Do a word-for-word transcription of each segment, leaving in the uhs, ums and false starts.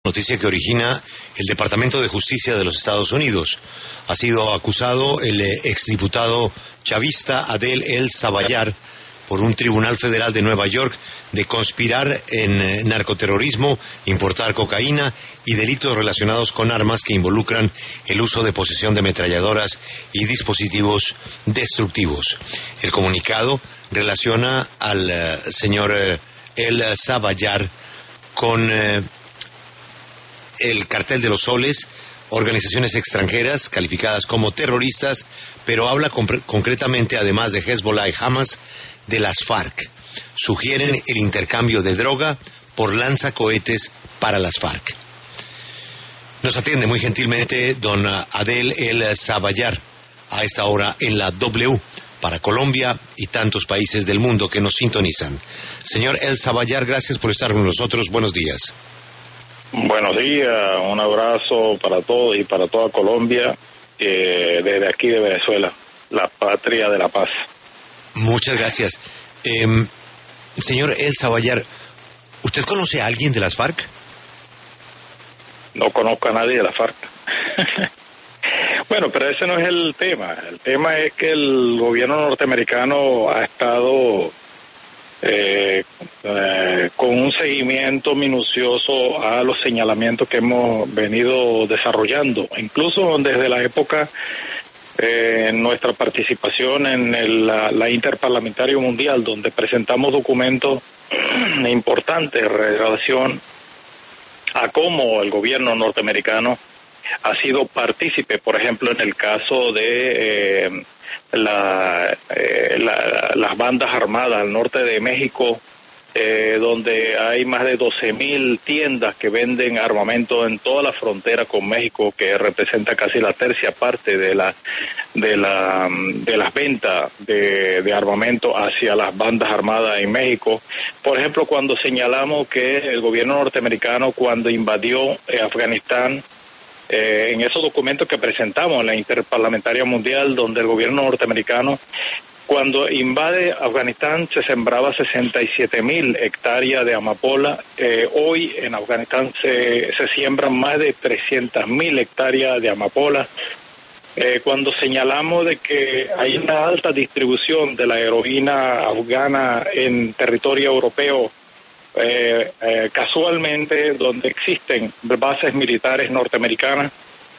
Noticia que origina el Departamento de Justicia de los Estados Unidos. Ha sido acusado el exdiputado chavista Adel El-Sabayar por un tribunal federal de Nueva York de conspirar en narcoterrorismo, importar cocaína y delitos relacionados con armas que involucran el uso de posesión de ametralladoras y dispositivos destructivos. El comunicado relaciona al uh, señor uh, El-Sabayar con uh, el Cartel de los Soles, organizaciones extranjeras calificadas como terroristas, pero habla concretamente, además de Hezbollah y Hamas, de las FARC. Sugieren el intercambio de droga por lanzacohetes para las FARC. Nos atiende muy gentilmente don Adel El-Sabayar a esta hora en la W para Colombia y tantos países del mundo que nos sintonizan. Señor El-Sabayar, gracias por estar con nosotros. Buenos días. Buenos días, un abrazo para todos y para toda Colombia, eh, desde aquí de Venezuela, la patria de la paz. Muchas gracias. Eh, señor El-Sabayar, ¿usted conoce a alguien de las FARC? No conozco a nadie de las FARC. Bueno, pero ese no es el tema. El tema es que el gobierno norteamericano ha estado eh, eh, con un seguimiento minucioso a los señalamientos que hemos venido desarrollando, incluso desde la época eh, nuestra participación en el, la, la Interparlamentario Mundial, donde presentamos documentos importantes en relación a cómo el gobierno norteamericano ha sido partícipe, por ejemplo, en el caso de eh, la, eh, la, las bandas armadas al norte de México, eh, donde hay más de doce mil tiendas que venden armamento en toda la frontera con México, que representa casi la tercia parte de la de la de las ventas de, de armamento hacia las bandas armadas en México. Por ejemplo, cuando señalamos que el gobierno norteamericano, cuando invadió eh, Afganistán, Eh, en esos documentos que presentamos en la Interparlamentaria Mundial, donde el gobierno norteamericano, cuando invade Afganistán, se sembraba sesenta y siete mil hectáreas de amapola. Eh, hoy en Afganistán se, se siembran más de trescientas mil hectáreas de amapola. Eh, cuando señalamos de que hay una alta distribución de la heroína afgana en territorio europeo, Eh, eh, casualmente donde existen bases militares norteamericanas,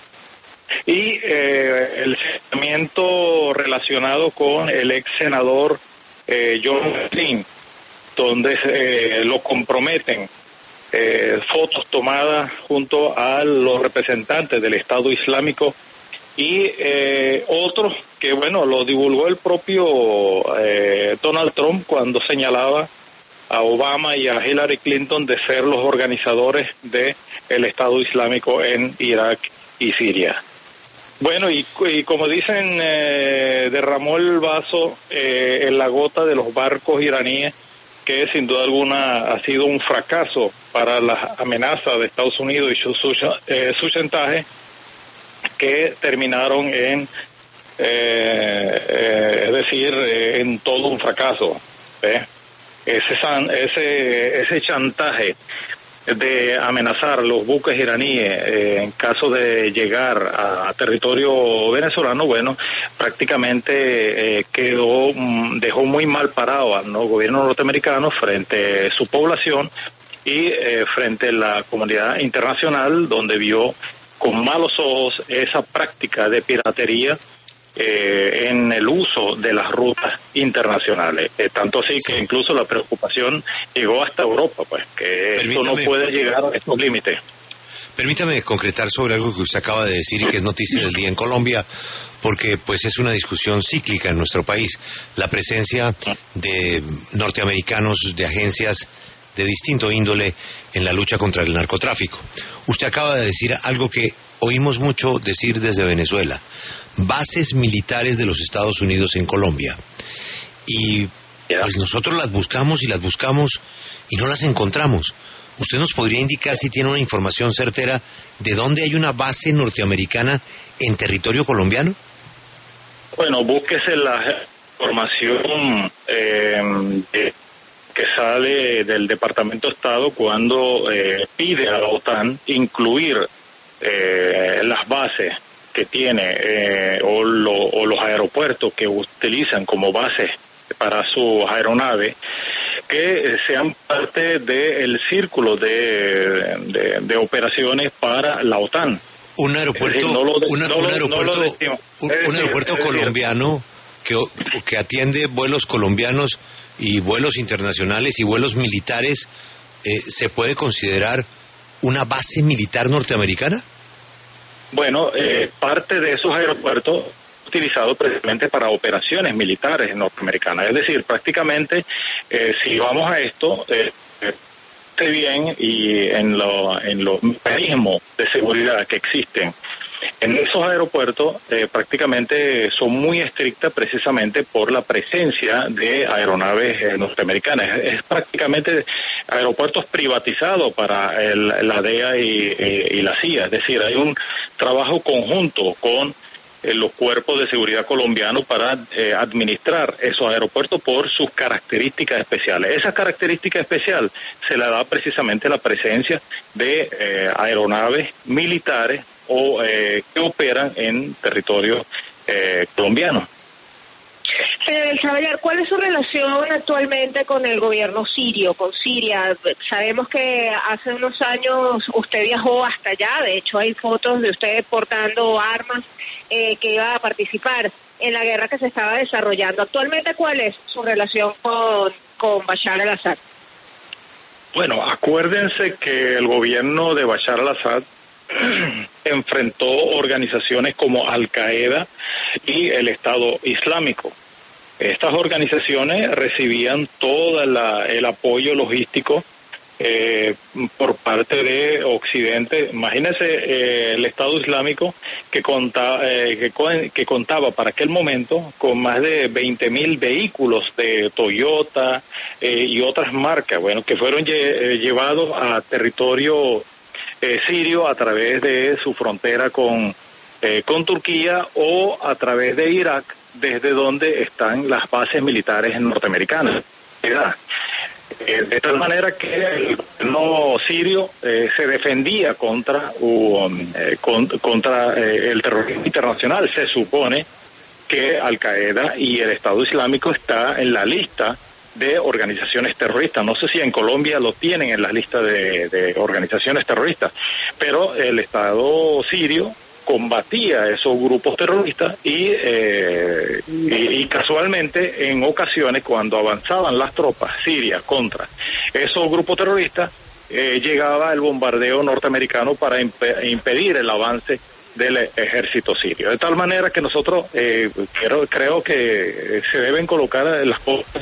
y eh, el señalamiento relacionado con el ex senador eh, John McCain, donde eh, lo comprometen eh, fotos tomadas junto a los representantes del Estado Islámico y eh, otros que, bueno, lo divulgó el propio eh, Donald Trump cuando señalaba a Obama y a Hillary Clinton de ser los organizadores de el Estado Islámico en Irak y Siria. Bueno, y, y como dicen, eh, derramó el vaso eh, en la gota de los barcos iraníes, que sin duda alguna ha sido un fracaso para las amenazas de Estados Unidos y su, su, eh, su chantaje, que terminaron en, eh, eh, es decir, eh, en todo un fracaso, ¿eh? Ese, ese, ese chantaje de amenazar los buques iraníes eh, en caso de llegar a, a territorio venezolano, bueno, prácticamente eh, quedó, dejó muy mal parado al ¿no? gobierno norteamericano frente a su población y eh, frente a la comunidad internacional, donde vio con malos ojos esa práctica de piratería Eh, en el uso de las rutas internacionales, eh, tanto así que incluso la preocupación llegó hasta Europa, pues que esto no puede llegar a estos límites. Permítame concretar sobre algo que usted acaba de decir y que es noticia del día en Colombia, porque pues es una discusión cíclica en nuestro país, la presencia de norteamericanos, de agencias de distinto índole en la lucha contra el narcotráfico. Usted acaba de decir algo que oímos mucho decir desde Venezuela: bases militares de los Estados Unidos en Colombia. Y pues nosotros las buscamos y las buscamos y no las encontramos. ¿Usted nos podría indicar si tiene una información certera de dónde hay una base norteamericana en territorio colombiano? Bueno, búsquese la información eh, de que sale del Departamento de Estado cuando eh, pide a la OTAN incluir eh, las bases que tiene eh, o, lo, o los aeropuertos que utilizan como bases para sus aeronaves, que sean parte del círculo de, de, de operaciones para la OTAN. Un aeropuerto, decir, no lo de, una, no un aeropuerto, no un, un aeropuerto decir, colombiano que, que atiende vuelos colombianos y vuelos internacionales y vuelos militares, eh, ¿se puede considerar una base militar norteamericana? Bueno, eh, parte de esos aeropuertos utilizado precisamente para operaciones militares norteamericanas. Es decir, prácticamente, eh, si vamos a esto, eh, esté bien y en, lo, en los mecanismos de seguridad que existen en esos aeropuertos, eh, prácticamente son muy estrictas precisamente por la presencia de aeronaves eh, norteamericanas. Es, es prácticamente aeropuertos privatizados para el, la D E A y, y, y la C I A. Es decir, hay un trabajo conjunto con eh, los cuerpos de seguridad colombianos para eh, administrar esos aeropuertos por sus características especiales. Esa característica especial se la da precisamente la presencia de eh, aeronaves militares o eh, que operan en territorio eh, colombiano. Señor El Sabayar, ¿cuál es su relación actualmente con el gobierno sirio, con Siria? Sabemos que hace unos años usted viajó hasta allá, de hecho hay fotos de usted portando armas eh, que iba a participar en la guerra que se estaba desarrollando. Actualmente, ¿cuál es su relación con, con Bashar al-Assad? Bueno, acuérdense que el gobierno de Bashar al-Assad enfrentó organizaciones como Al-Qaeda y el Estado Islámico. Estas organizaciones recibían todo la, el apoyo logístico eh, por parte de Occidente. Imagínense eh, el Estado Islámico que contaba, eh, que, que contaba para aquel momento con más de veinte mil vehículos de Toyota eh, y otras marcas, bueno, que fueron lle- llevados a territorio Eh, sirio a través de su frontera con eh, con Turquía o a través de Irak, desde donde están las bases militares norteamericanas. Eh, de tal manera que el gobierno sirio eh, se defendía contra um, eh, con, contra eh, el terrorismo internacional. Se supone que Al-Qaeda y el Estado Islámico está en la lista de organizaciones terroristas. No sé si en Colombia lo tienen en la lista de, de organizaciones terroristas, pero el Estado sirio combatía a esos grupos terroristas y, eh, y, y casualmente en ocasiones cuando avanzaban las tropas sirias contra esos grupos terroristas, eh, llegaba el bombardeo norteamericano para imp- impedir el avance del ejército sirio. De tal manera que nosotros eh, creo, creo que se deben colocar las cosas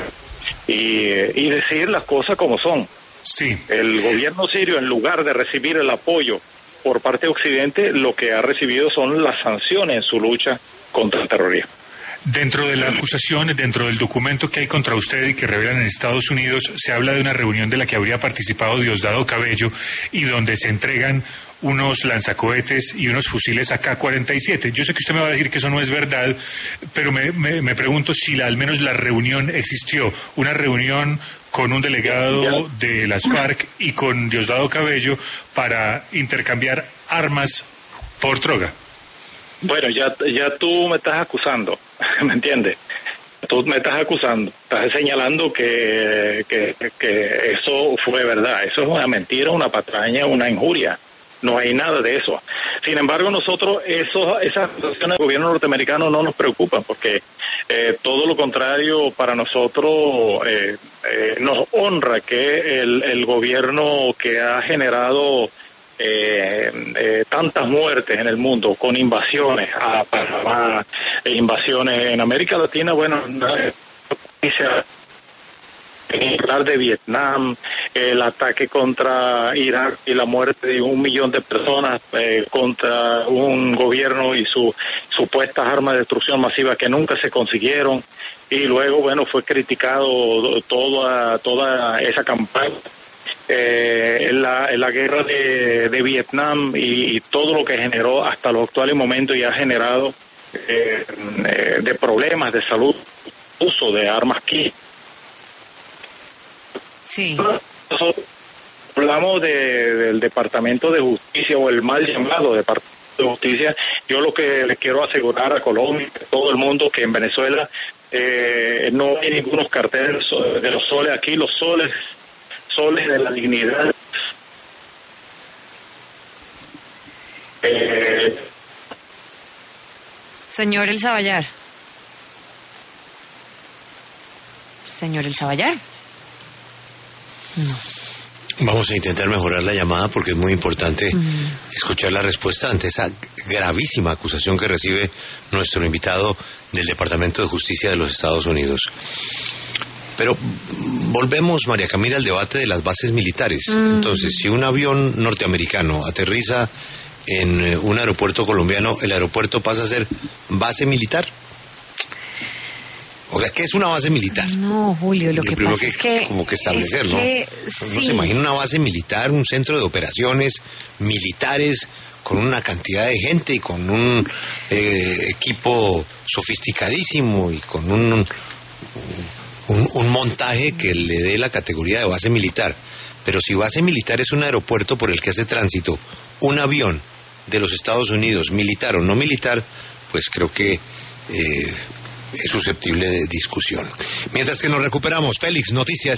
y, y decir las cosas como son. Sí. El gobierno sirio, en lugar de recibir el apoyo por parte de Occidente, lo que ha recibido son las sanciones en su lucha contra el terrorismo. Dentro de la acusación, dentro del documento que hay contra usted y que revelan en Estados Unidos, se habla de una reunión de la que habría participado Diosdado Cabello y donde se entregan unos lanzacohetes y unos fusiles A K cuarenta y siete. Yo sé que usted me va a decir que eso no es verdad, pero me, me, me pregunto si la, al menos la reunión existió, una reunión con un delegado de las FARC y con Diosdado Cabello para intercambiar armas por droga. Bueno, ya, ya tú me estás acusando, ¿me entiendes? Tú me estás acusando, estás señalando que, que, que eso fue verdad. Eso es una mentira, una patraña, una injuria. No hay nada de eso. Sin embargo, nosotros, eso, esas acusaciones del gobierno norteamericano no nos preocupan, porque eh, todo lo contrario, para nosotros eh, eh, nos honra que el, el gobierno que ha generado eh, eh, tantas muertes en el mundo, con invasiones a Panamá, e invasiones en América Latina, bueno, eh, hablar de Vietnam, el ataque contra Irak y la muerte de un millón de personas eh, contra un gobierno y sus supuestas armas de destrucción masiva que nunca se consiguieron, y luego, bueno, fue criticado toda toda esa campaña, eh, la, la guerra de, de Vietnam y, y todo lo que generó hasta los actuales momentos y ha generado eh, eh, de problemas de salud, uso de armas químicas. Sí. Hablamos de, del Departamento de Justicia o el mal llamado Departamento de Justicia. Yo lo que le quiero asegurar a Colombia, a todo el mundo, que en Venezuela eh, no hay ningunos carteles de los soles aquí, los soles, soles de la dignidad. Eh, Señor El Saballar. Señor El Saballar. No. Vamos a intentar mejorar la llamada porque es muy importante mm. escuchar la respuesta ante esa gravísima acusación que recibe nuestro invitado del Departamento de Justicia de los Estados Unidos. Pero volvemos, María Camila, al debate de las bases militares. Mm. Entonces, si un avión norteamericano aterriza en un aeropuerto colombiano, ¿el aeropuerto pasa a ser base militar? O sea, ¿qué es una base militar? No, Julio, lo, lo que pasa que, es que... Como que establecer, es ¿no? Que, Uno sí. se imagina una base militar, un centro de operaciones militares con una cantidad de gente y con un eh, equipo sofisticadísimo y con un, un, un montaje que le dé la categoría de base militar. Pero si base militar es un aeropuerto por el que hace tránsito un avión de los Estados Unidos, militar o no militar, pues creo que... Eh, es susceptible de discusión. Mientras que nos recuperamos, Félix, noticias.